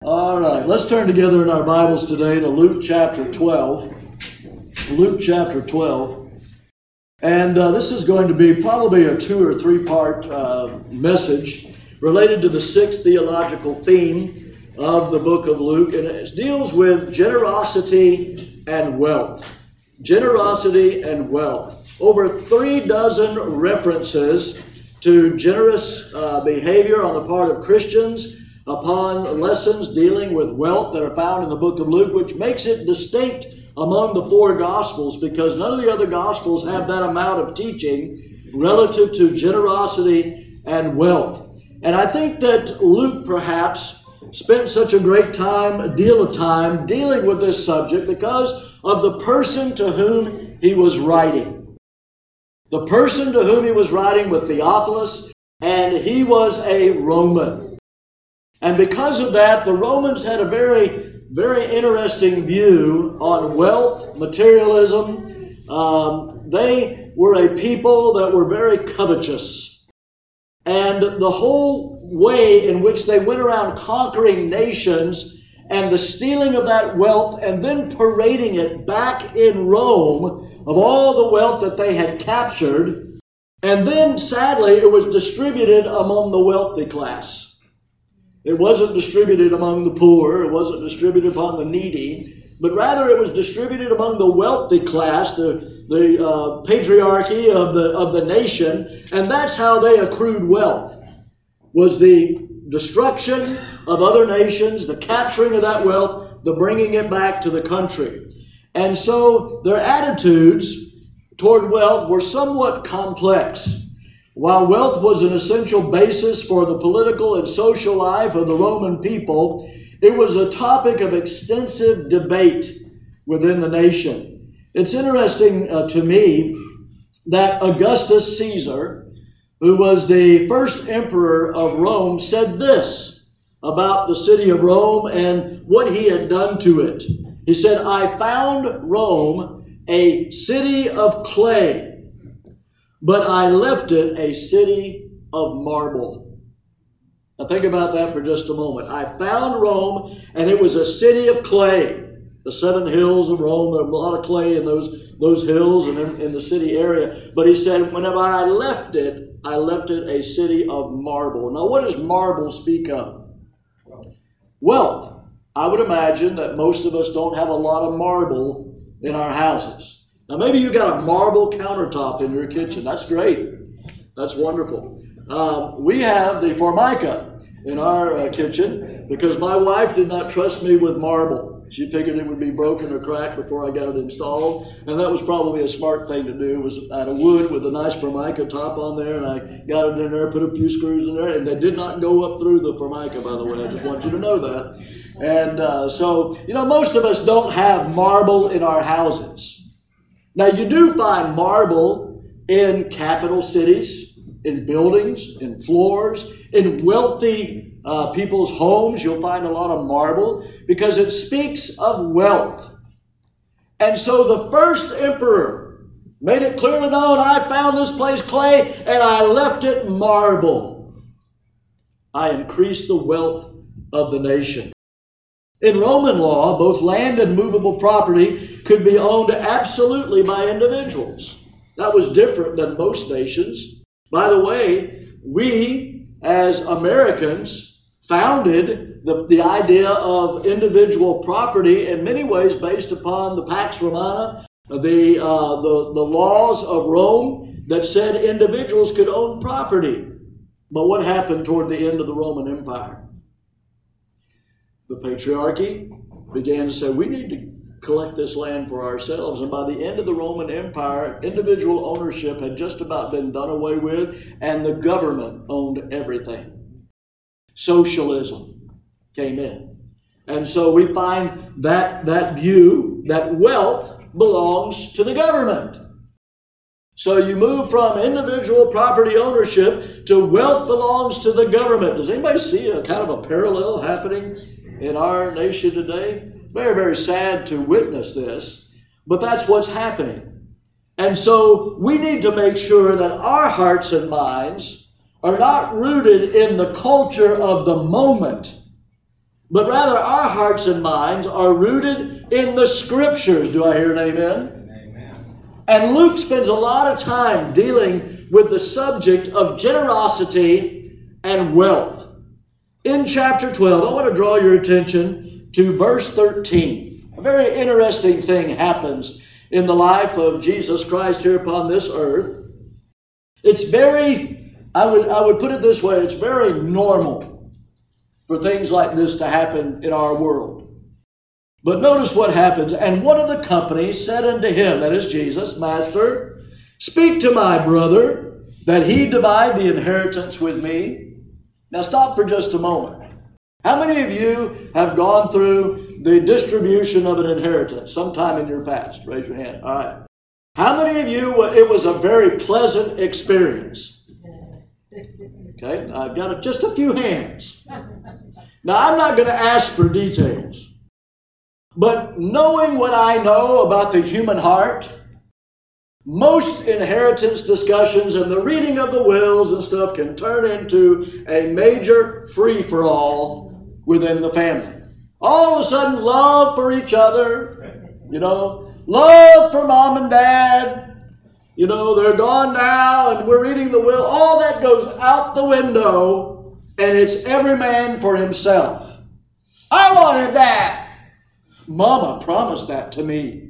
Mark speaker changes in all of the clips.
Speaker 1: All right, let's turn together in our Bibles today to Luke chapter 12. Luke chapter 12. And this is going to be probably a 2 or 3 part message related to the 6th theological theme of the book of Luke. And it deals with generosity and wealth. Generosity and wealth. Over 36 references to generous behavior on the part of Christians upon lessons dealing with wealth that are found in the book of Luke, which makes it distinct among the 4 Gospels because none of the other Gospels have that amount of teaching relative to generosity and wealth. And I think that Luke perhaps spent such a deal of time dealing with this subject because of the person to whom he was writing. The person to whom he was writing was Theophilus, and he was a Roman. And because of that, the Romans had a very, very interesting view on wealth, materialism. They were a people that were very covetous. And the whole way in which they went around conquering nations and the stealing of that wealth and then parading it back in Rome of all the wealth that they had captured. And then, sadly, it was distributed among the wealthy class. It wasn't distributed among the poor. It wasn't distributed upon the needy. But rather it was distributed among the wealthy class, the patriarchy of the nation. And that's how they accrued wealth, was the destruction of other nations, the capturing of that wealth, the bringing it back to the country. And so their attitudes toward wealth were somewhat complex. While wealth was an essential basis for the political and social life of the Roman people, it was a topic of extensive debate within the nation. It's interesting to me that Augustus Caesar, who was the first emperor of Rome, said this about the city of Rome and what he had done to it. He said, "I found Rome a city of clay, but I left it a city of marble." Now think about that for just a moment. I found Rome, and it was a city of clay. The 7 hills of Rome, there was a lot of clay in those hills and in the city area. But he said, whenever I left it a city of marble. Now what does marble speak of? Wealth. I would imagine that most of us don't have a lot of marble in our houses. Now, maybe you got a marble countertop in your kitchen. That's great. That's wonderful. We have the Formica in our kitchen because my wife did not trust me with marble. She figured it would be broken or cracked before I got it installed, and that was probably a smart thing to do. It was out of wood with a nice Formica top on there, and I got it in there, put a few screws in there, and they did not go up through the Formica, by the way. I just want you to know that. And so, most of us don't have marble in our houses. Now, you do find marble in capital cities, in buildings, in floors, in wealthy people's homes. You'll find a lot of marble because it speaks of wealth. And so the first emperor made it clearly known, I found this place clay and I left it marble. I increased the wealth of the nation. In Roman law, both land and movable property could be owned absolutely by individuals. That was different than most nations. By the way, we as Americans founded the idea of individual property in many ways based upon the Pax Romana, the laws of Rome that said individuals could own property. But what happened toward the end of the Roman Empire? The patriarchy began to say, we need to collect this land for ourselves. And by the end of the Roman Empire, individual ownership had just about been done away with, and the government owned everything. Socialism came in. And so we find that view that wealth belongs to the government. So you move from individual property ownership to wealth belongs to the government. Does anybody see a kind of a parallel happening in our nation today? Very, very sad to witness this, but that's what's happening. And so we need to make sure that our hearts and minds are not rooted in the culture of the moment, but rather our hearts and minds are rooted in the Scriptures. Do I hear an amen?
Speaker 2: Amen.
Speaker 1: And Luke spends a lot of time dealing with the subject of generosity and wealth. In chapter 12, I want to draw your attention to verse 13. A very interesting thing happens in the life of Jesus Christ here upon this earth. It's very, I would put it this way, it's very normal for things like this to happen in our world. But notice what happens. And one of the company said unto him, that is Jesus, Master, speak to my brother, that he divide the inheritance with me. Now stop for just a moment. How many of you have gone through the distribution of an inheritance sometime in your past? Raise your hand. All right. How many of you, it was a very pleasant experience? Okay, I've got just a few hands. Now, I'm not going to ask for details. But knowing what I know about the human heart, most inheritance discussions and the reading of the wills and stuff can turn into a major free-for-all within the family. All of a sudden, love for each other, love for mom and dad, they're gone now and we're reading the will. All that goes out the window and it's every man for himself. I wanted that. Mama promised that to me.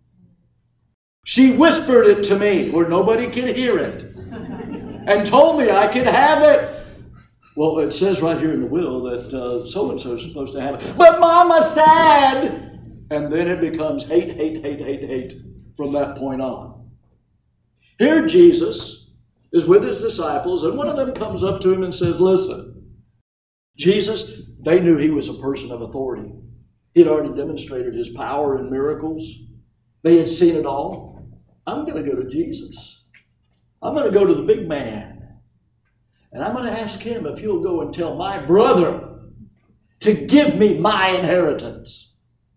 Speaker 1: She whispered it to me where nobody could hear it and told me I could have it. Well, it says right here in the will that so-and-so is supposed to have it. But Mama said, and then it becomes hate from that point on. Here Jesus is with his disciples, and one of them comes up to him and says, listen, Jesus, they knew he was a person of authority. He had already demonstrated his power and miracles. They had seen it all. I'm going to go to Jesus. I'm going to go to the big man. And I'm going to ask him if he'll go and tell my brother to give me my inheritance.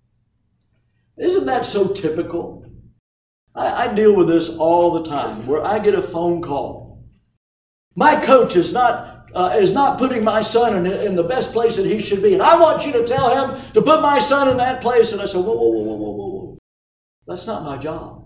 Speaker 1: Isn't that so typical? I deal with this all the time, where I get a phone call. My coach is not putting my son in the best place that he should be, and I want you to tell him to put my son in that place. And I say, whoa. That's not my job.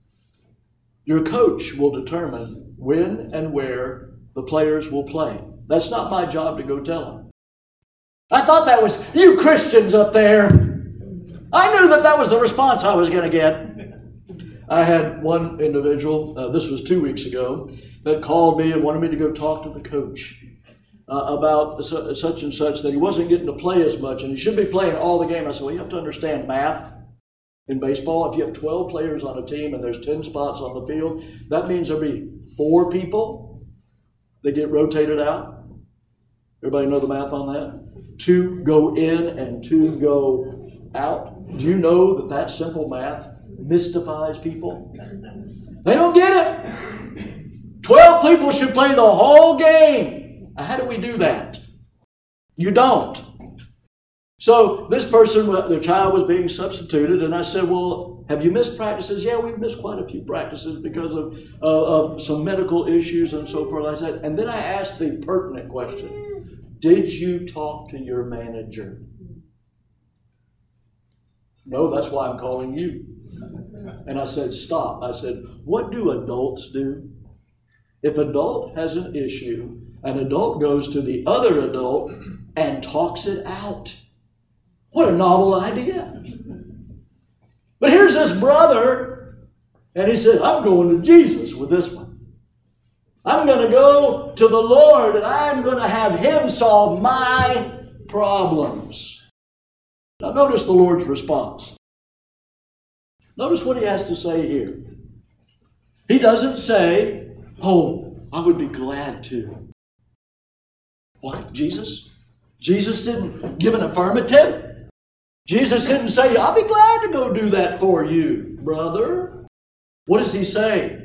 Speaker 1: Your coach will determine when and where the players will play. That's not my job to go tell them. I thought that was you Christians up there. I knew that was the response I was going to get. I had one individual, this was 2 weeks ago, that called me and wanted me to go talk to the coach about such and such, that he wasn't getting to play as much and he should be playing all the game. I said, well, you have to understand math. In baseball, if you have 12 players on a team and there's 10 spots on the field, that means there'll be 4 people that get rotated out. Everybody know the math on that? 2 go in and 2 go out. Do you know that simple math mystifies people? They don't get it. 12 people should play the whole game. How do we do that? You don't. So this person, their child was being substituted, and I said, well, have you missed practices? Yeah, we've missed quite a few practices because of some medical issues and so forth like that. And then I asked the pertinent question, did you talk to your manager? No, that's why I'm calling you. And I said, stop. I said, what do adults do? If an adult has an issue, an adult goes to the other adult and talks it out. What a novel idea. But here's this brother, and he said, I'm going to Jesus with this one. I'm going to go to the Lord, and I'm going to have him solve my problems. Now notice the Lord's response. Notice what he has to say here. He doesn't say, oh, I would be glad to. What, Jesus? Jesus didn't give an affirmative? Jesus didn't say, I'll be glad to go do that for you, brother. What does he say?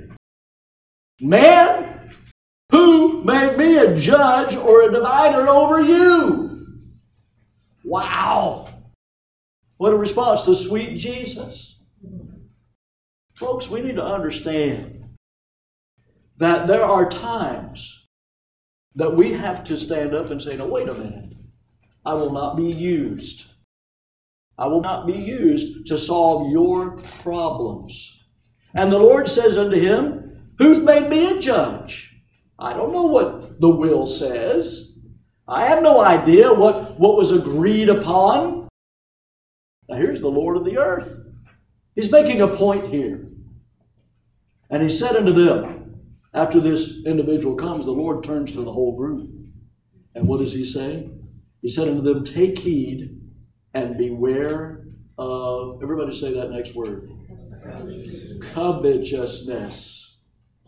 Speaker 1: Man, who made me a judge or a divider over you? Wow. What a response to sweet Jesus. Folks, we need to understand that there are times that we have to stand up and say, no, wait a minute. I will not be used. I will not be used to solve your problems. And the Lord says unto him, Who's made me a judge? I don't know what the will says. I have no idea what was agreed upon. Now here's the Lord of the earth. He's making a point here. And he said unto them, after this individual comes, the Lord turns to the whole group. And what does he say? He said unto them, Take heed and beware of, everybody say that next word, covetousness.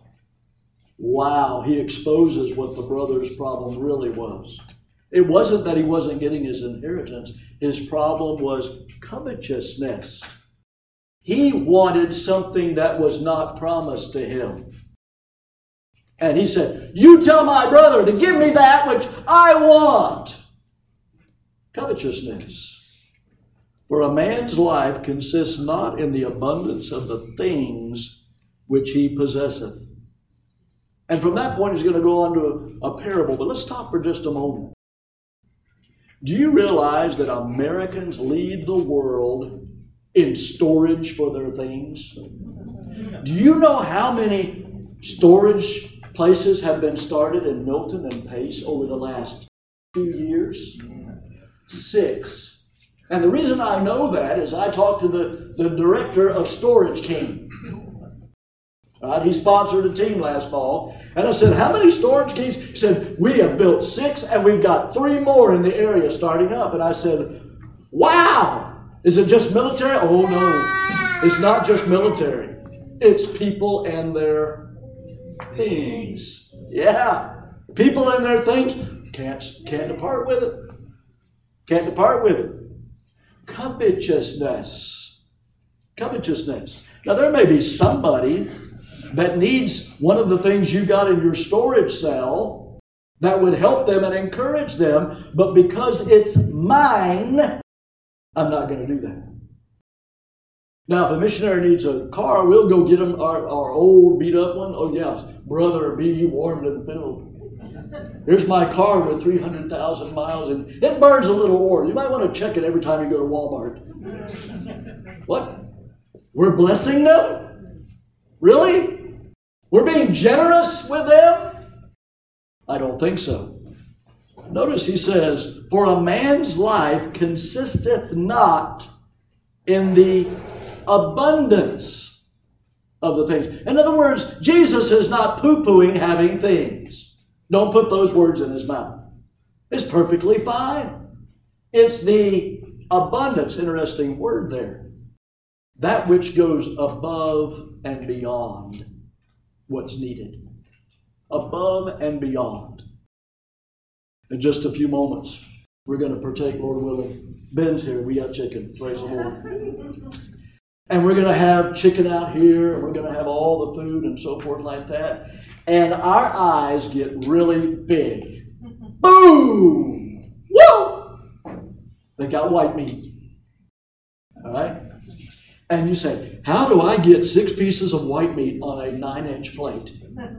Speaker 1: Wow, he exposes what the brother's problem really was. It wasn't that he wasn't getting his inheritance. His problem was covetousness. He wanted something that was not promised to him. And he said, You tell my brother to give me that which I want. Covetousness. For a man's life consists not in the abundance of the things which he possesseth. And from that point, he's going to go on to a parable. But let's stop for just a moment. Do you realize that Americans lead the world in storage for their things? Do you know how many storage places have been started in Milton and Pace over the last 2 years? 6. And the reason I know that is I talked to the director of Storage King. He sponsored a team last fall. And I said, How many Storage Kings? He said, We have built 6 and we've got 3 more in the area starting up. And I said, Wow! Is it just military? Oh no, it's not just military. It's people and their things. Yeah, people and their things can't depart with it. Can't depart with it. Covetousness. Covetousness. Now there may be somebody that needs one of the things you got in your storage cell that would help them and encourage them, but because it's mine, I'm not going to do that. Now, if a missionary needs a car, we'll go get him our old beat up one. Oh, yes, brother, be ye warmed and filled. Here's my car with 300,000 miles, and it burns a little oil. You might want to check it every time you go to Walmart. What? We're blessing them? Really? We're being generous with them? I don't think so. Notice he says, For a man's life consisteth not in the abundance of the things. In other words, Jesus is not poo-pooing having things. Don't put those words in his mouth. It's perfectly fine. It's the abundance, interesting word there. That which goes above and beyond what's needed. Above and beyond. In just a few moments, we're going to partake, Lord willing. Ben's here. We got chicken. Praise the Lord. And we're going to have chicken out here, and we're going to have all the food and so forth like that. And our eyes get really big. Boom! Woo! They got white meat. All right? And you say, how do I get 6 pieces of white meat on a 9-inch plate?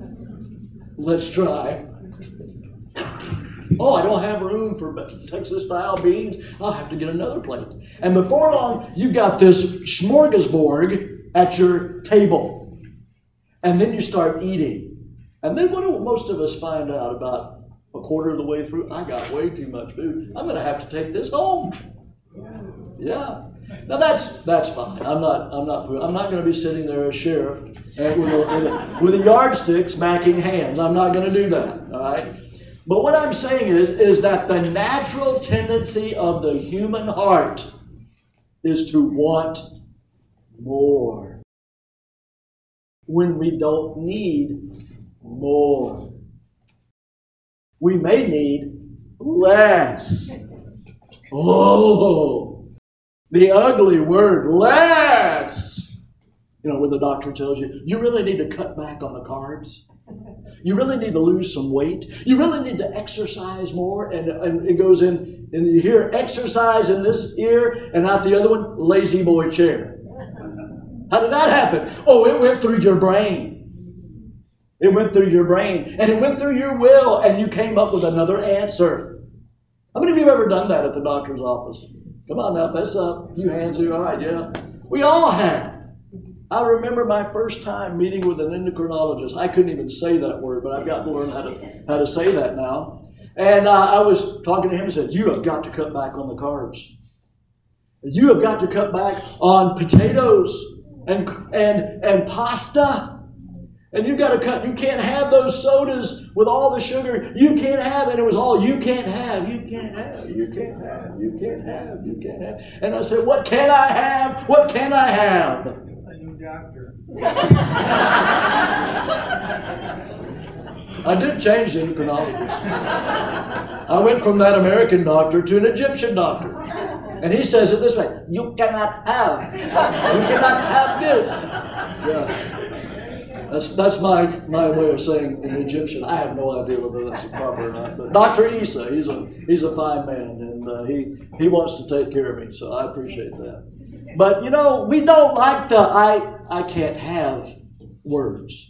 Speaker 1: Let's try. Oh, I don't have room for Texas style beans. I'll have to get another plate. And before long, you got this smorgasbord at your table. And then you start eating. And then what do most of us find out about a quarter of the way through? I got way too much food. I'm going to have to take this home. Yeah. Now that's fine. I'm not going to be sitting there as sheriff with a yardstick smacking hands. I'm not going to do that. All right. But what I'm saying is that the natural tendency of the human heart is to want more when we don't need more. We may need less. Oh, the ugly word, less. You know, when the doctor tells you, you really need to cut back on the carbs. You really need to lose some weight. You really need to exercise more. And it goes in, and you hear exercise in this ear and out the other one, lazy boy chair. How did that happen? Oh, it went through your brain. It went through your brain. And it went through your will. And you came up with another answer. How many of you have ever done that at the doctor's office? Come on now, fess up. A few hands here. All right, yeah. We all have. I remember my first time meeting with an endocrinologist. I couldn't even say that word, but I've got to learn how to say that now. And I was talking to him and said, you have got to cut back on the carbs. You have got to cut back on potatoes and pasta. And you've got to cut. You can't have those sodas with all the sugar. You can't have. And it was all you can't have. You can't have. You can't have. You can't have. You can't have. And I said, what can I have? What can I have?
Speaker 2: A new doctor.
Speaker 1: I did change the endocrinologist. I went from that American doctor to an Egyptian doctor. And he says it this way, you cannot have. You cannot have this. Yeah. That's my way of saying in Egyptian. I have no idea whether that's proper or not. But Dr. Isa, he's a fine man, and he wants to take care of me, so I appreciate that. But you know, we don't like the I can't have words.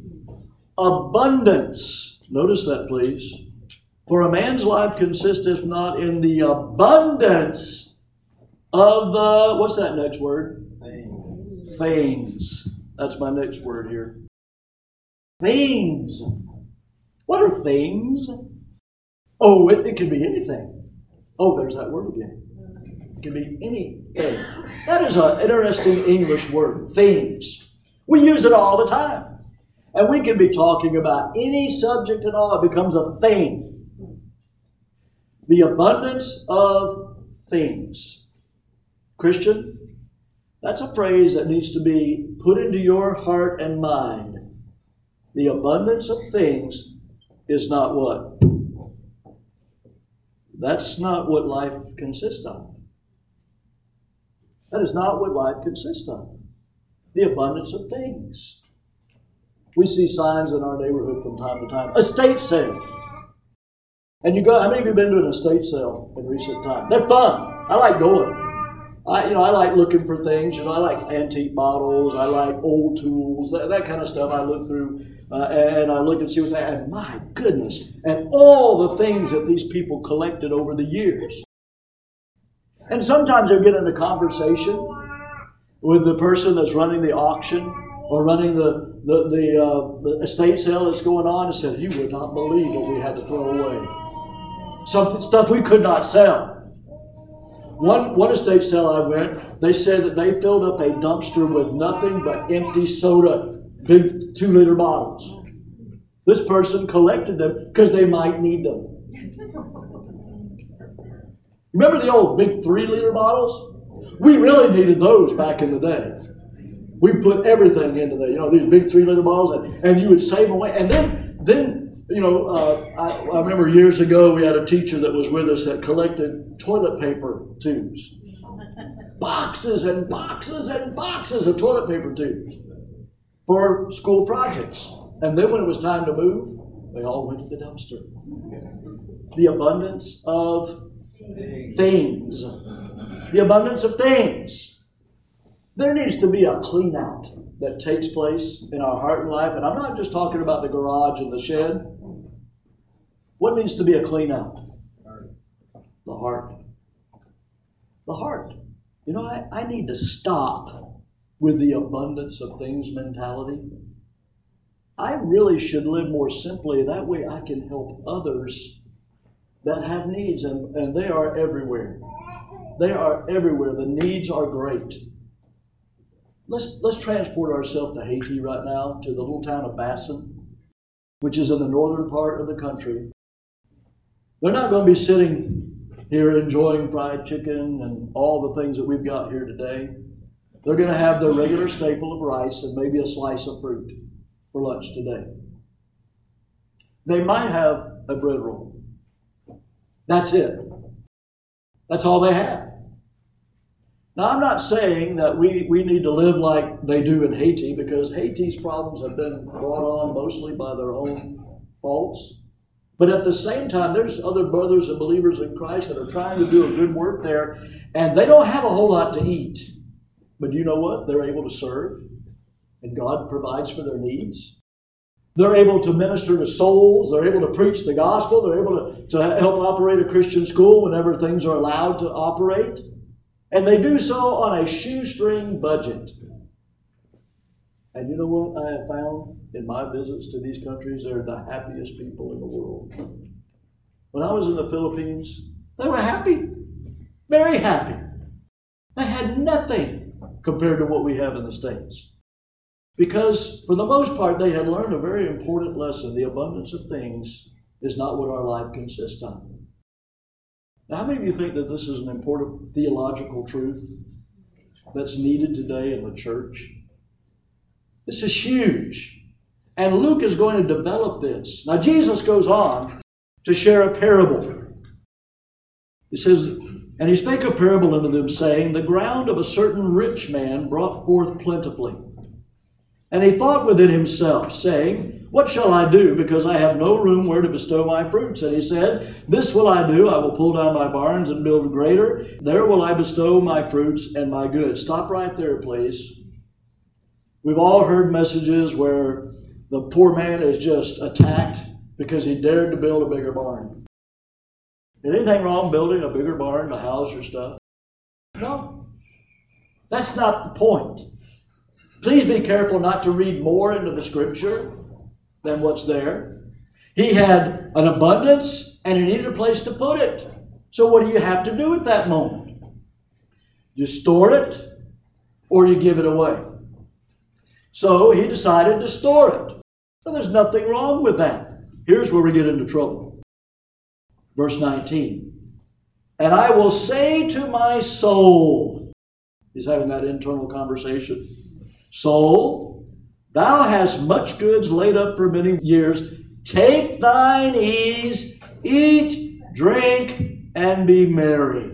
Speaker 1: Abundance. Notice that, please. For a man's life consisteth not in the abundance of the, what's that next word? Things. That's my next word here. Things. What are things? Oh, it can be anything. Oh, there's that word again. It can be anything. That is an interesting English word, things. We use it all the time. And we can be talking about any subject at all. It becomes a thing. The abundance of things. Christian, that's a phrase that needs to be put into your heart and mind. The abundance of things is not what? That's not what life consists of. That is not what life consists of. The abundance of things. We see signs in our neighborhood from time to time. Estate sale. And you go, how many of you have been to an estate sale in recent time? They're fun. I like going. I like looking for things. I like antique bottles. I like old tools. That kind of stuff I look through. And I look and see what they have. And my goodness. And all the things that these people collected over the years. And sometimes they'll get into conversation with the person that's running the auction or running the estate sale that's going on, and said, you would not believe what we had to throw away. Some stuff we could not sell. One estate sale I went, they said that they filled up a dumpster with nothing but empty soda, big 2-liter bottles. This person collected them because they might need them. Remember the old big 3-liter bottles? We really needed those back in the day. We put everything into these big 3-liter bottles, and you would save them away. And then I remember years ago we had a teacher that was with us that collected toilet paper tubes. Boxes and boxes and boxes of toilet paper tubes for school projects. And then when it was time to move, they all went to the dumpster. The abundance of things. The abundance of things. There needs to be a clean out that takes place in our heart and life. And I'm not just talking about the garage and the shed. What needs to be a clean out? The heart. The heart. I need to stop with the abundance of things mentality. I really should live more simply. That way I can help others that have needs. And they are everywhere. They are everywhere. The needs are great. Let's transport ourselves to Haiti right now, to the little town of Bassin, which is in the northern part of the country. They're not going to be sitting here enjoying fried chicken and all the things that we've got here today. They're going to have their regular staple of rice and maybe a slice of fruit for lunch today. They might have a bread roll. That's it. That's all they have. Now, I'm not saying that we need to live like they do in Haiti, because Haiti's problems have been brought on mostly by their own faults. But at the same time, there's other brothers and believers in Christ that are trying to do a good work there, and they don't have a whole lot to eat. But you know what? They're able to serve, and God provides for their needs. They're able to minister to souls. They're able to preach the gospel. They're able to help operate a Christian school whenever things are allowed to operate. And they do so on a shoestring budget. And you know what I have found in my visits to these countries? They're the happiest people in the world. When I was in the Philippines, they were happy. Very happy. They had nothing compared to what we have in the States. Because for the most part, they had learned a very important lesson. The abundance of things is not what our life consists of. Now, how many of you think that this is an important theological truth that's needed today in the church? This is huge. And Luke is going to develop this. Now, Jesus goes on to share a parable. He says, "And he spake a parable unto them, saying, The ground of a certain rich man brought forth plentifully. And he thought within himself, saying, What shall I do, because I have no room where to bestow my fruits? And he said, This will I do, I will pull down my barns and build greater. There will I bestow my fruits and my goods." Stop right there, please. We've all heard messages where the poor man is just attacked because he dared to build a bigger barn. Is anything wrong building a bigger barn to house your stuff? No. That's not the point. Please be careful not to read more into the Scripture than what's there. He had an abundance and he needed a place to put it. So what do you have to do at that moment? You store it or you give it away. So he decided to store it. Well, there's nothing wrong with that. Here's where we get into trouble. Verse 19. "And I will say to my soul," he's having that internal conversation, "Soul, thou hast much goods laid up for many years. Take thine ease, eat, drink, and be merry."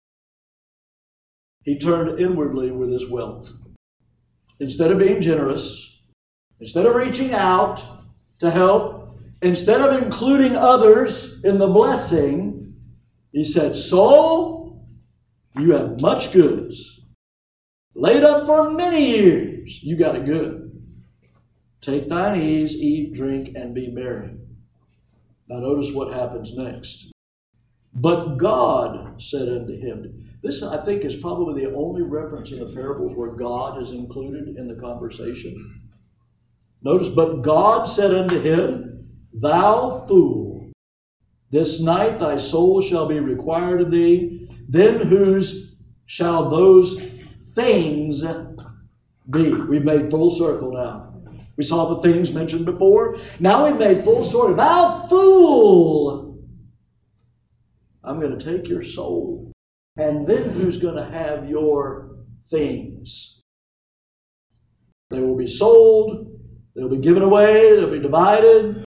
Speaker 1: He turned inwardly with his wealth. Instead of being generous, instead of reaching out to help, instead of including others in the blessing, he said, "Soul, you have much goods laid up for many years. You got it good. Take thine ease, eat, drink, and be merry." Now notice what happens next. "But God said unto him," this, I think, is probably the only reference in the parables where God is included in the conversation. Notice, "But God said unto him, Thou fool, this night thy soul shall be required of thee. Then whose shall those things be?" We've made full circle now. We saw the things mentioned before. Now we've made full circle. "Thou fool, I'm going to take your soul. And then who's going to have your things?" They will be sold. They'll be given away. They'll be divided.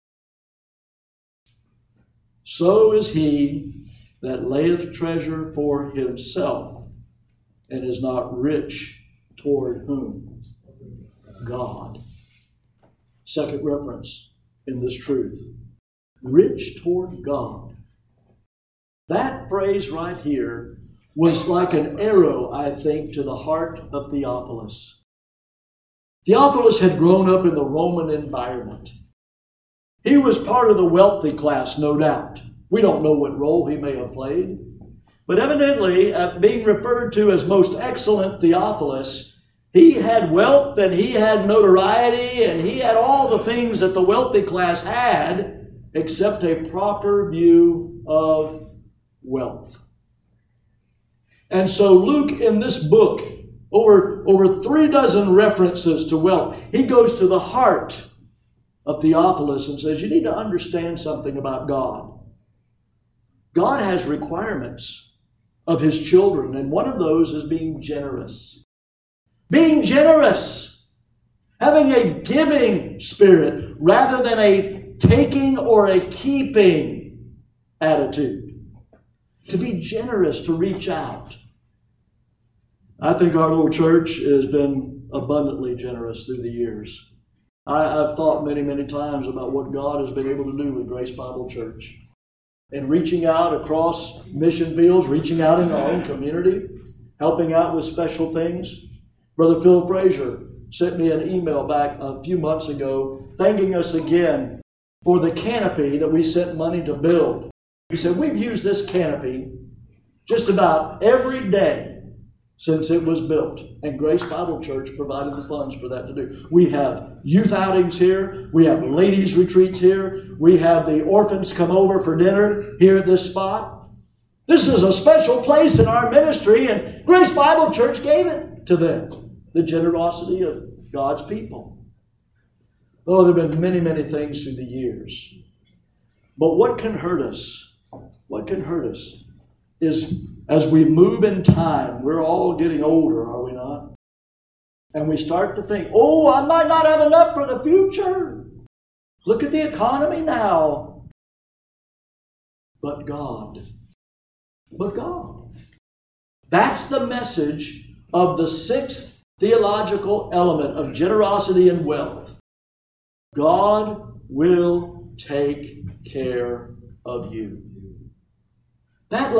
Speaker 1: "So is he that layeth treasure for himself and is not rich toward whom? God." Second reference in this truth. Rich toward God. That phrase right here was like an arrow, I think, to the heart of Theophilus. Theophilus had grown up in the Roman environment. He was part of the wealthy class, no doubt. We don't know what role he may have played. But evidently, being referred to as most excellent Theophilus, he had wealth and he had notoriety and he had all the things that the wealthy class had, except a proper view of wealth. And so Luke, in this book, over 36 references to wealth, he goes to the heart of Theophilus and says, you need to understand something about God. God has requirements of his children, and one of those is being generous. Being generous. Having a giving spirit rather than a taking or a keeping attitude. To be generous, to reach out. I think our little church has been abundantly generous through the years. I've thought many, many times about what God has been able to do with Grace Bible Church. And reaching out across mission fields, reaching out in our own community, helping out with special things. Brother Phil Frazier sent me an email back a few months ago thanking us again for the canopy that we sent money to build. He said, we've used this canopy just about every day since it was built. And Grace Bible Church provided the funds for that to do. We have youth outings here. We have ladies' retreats here. We have the orphans come over for dinner here at this spot. This is a special place in our ministry, and Grace Bible Church gave it to them. The generosity of God's people. Oh, there have been many, many things through the years. But what can hurt us? What can hurt us is as we move in time, we're all getting older, are we not? And we start to think, oh, I might not have enough for the future. Look at the economy now. But God. But God. That's the message of the sixth theological element of generosity and wealth. God will take care of you. That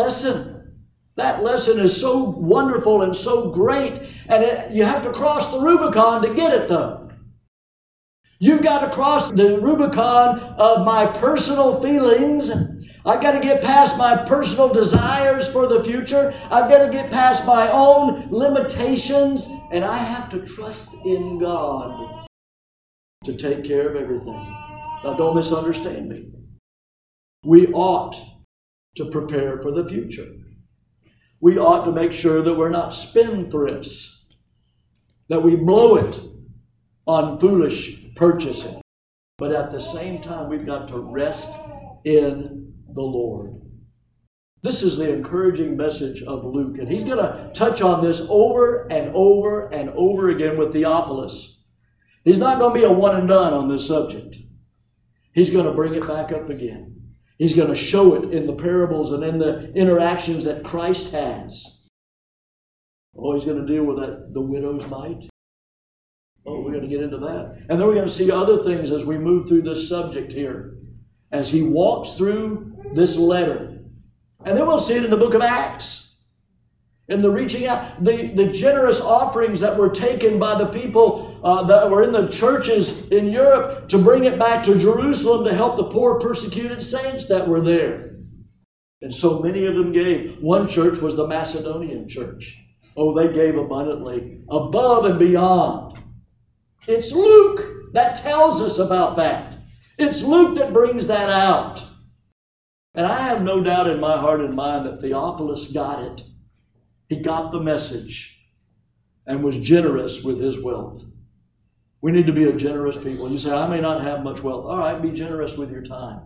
Speaker 1: lesson is so wonderful and so great, and you have to cross the Rubicon to get it, though. You've got to cross the Rubicon of my personal feelings. I've got to get past my personal desires for the future. I've got to get past my own limitations, and I have to trust in God to take care of everything. Now, don't misunderstand me. We ought to prepare for the future. We ought to make sure that we're not spendthrifts, that we blow it on foolish purchasing. But at the same time, we've got to rest in the Lord. This is the encouraging message of Luke, and he's going to touch on this over and over and over again with Theophilus. He's not going to be a one and done on this subject. He's going to bring it back up again. He's going to show it in the parables and in the interactions that Christ has. Oh, he's going to deal with that, the widow's mite. Oh, we're going to get into that. And then we're going to see other things as we move through this subject here. As he walks through this letter. And then we'll see it in the book of Acts. In the reaching out, the generous offerings that were taken by the people that were in the churches in Europe to bring it back to Jerusalem to help the poor persecuted saints that were there. And so many of them gave. One church was the Macedonian church. Oh, they gave abundantly, above and beyond. It's Luke that tells us about that. It's Luke that brings that out. And I have no doubt in my heart and mind that Theophilus got it. He got the message and was generous with his wealth. We need to be a generous people. You say, I may not have much wealth. All right, be generous with your time.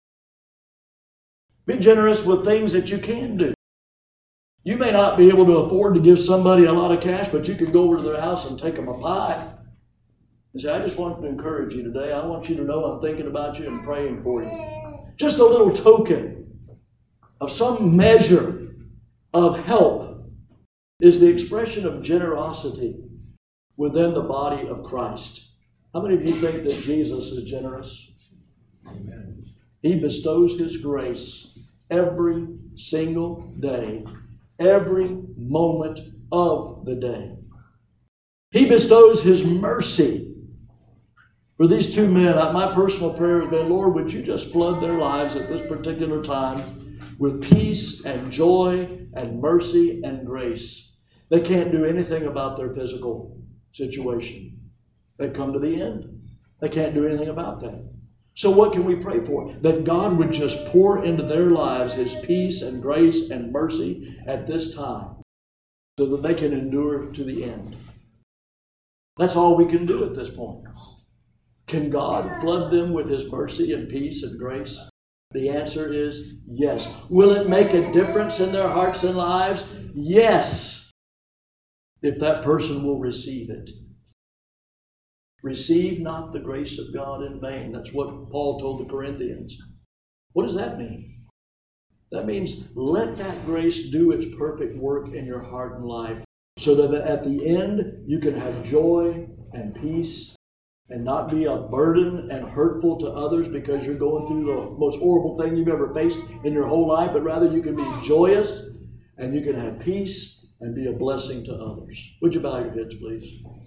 Speaker 1: Be generous with things that you can do. You may not be able to afford to give somebody a lot of cash, but you can go over to their house and take them a pie. And say, I just want to encourage you today. I want you to know I'm thinking about you and praying for you. Just a little token of some measure of help is the expression of generosity within the body of Christ. How many of you think that Jesus is generous? Amen. He bestows His grace every single day, every moment of the day. He bestows His mercy. For these two men, my personal prayer has been, Lord, would you just flood their lives at this particular time with peace and joy and mercy and grace. They can't do anything about their physical situation. They've come to the end. They can't do anything about that. So what can we pray for? That God would just pour into their lives His peace and grace and mercy at this time so that they can endure to the end. That's all we can do at this point. Can God flood them with His mercy and peace and grace? The answer is yes. Will it make a difference in their hearts and lives? Yes. If that person will receive it. Receive not the grace of God in vain. That's what Paul told the Corinthians. What does that mean? That means let that grace do its perfect work in your heart and life so that at the end you can have joy and peace and not be a burden and hurtful to others because you're going through the most horrible thing you've ever faced in your whole life, but rather you can be joyous and you can have peace and be a blessing to others. Would you bow your heads, please?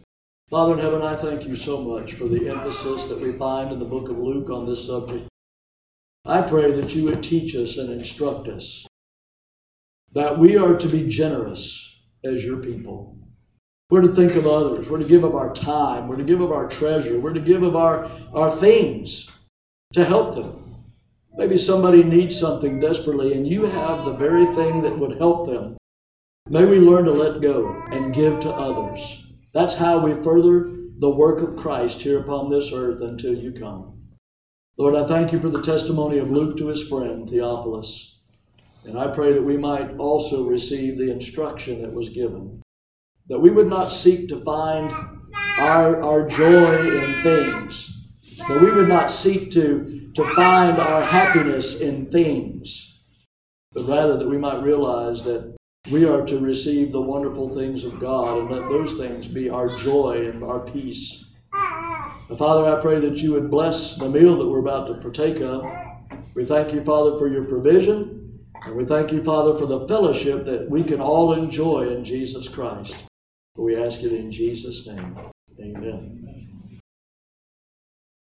Speaker 1: Father in heaven, I thank you so much for the emphasis that we find in the book of Luke on this subject. I pray that you would teach us and instruct us that we are to be generous as your people. We're to think of others. We're to give of our time. We're to give of our treasure. We're to give of our things to help them. Maybe somebody needs something desperately and you have the very thing that would help them. May we learn to let go and give to others. That's how we further the work of Christ here upon this earth until you come. Lord, I thank you for the testimony of Luke to his friend Theophilus. And I pray that we might also receive the instruction that was given, that we would not seek to find our joy in things, that we would not seek to find our happiness in things, but rather that we might realize that we are to receive the wonderful things of God and let those things be our joy and our peace. And Father, I pray that you would bless the meal that we're about to partake of. We thank you, Father, for your provision, and we thank you, Father, for the fellowship that we can all enjoy in Jesus Christ. We ask it in Jesus' name. Amen.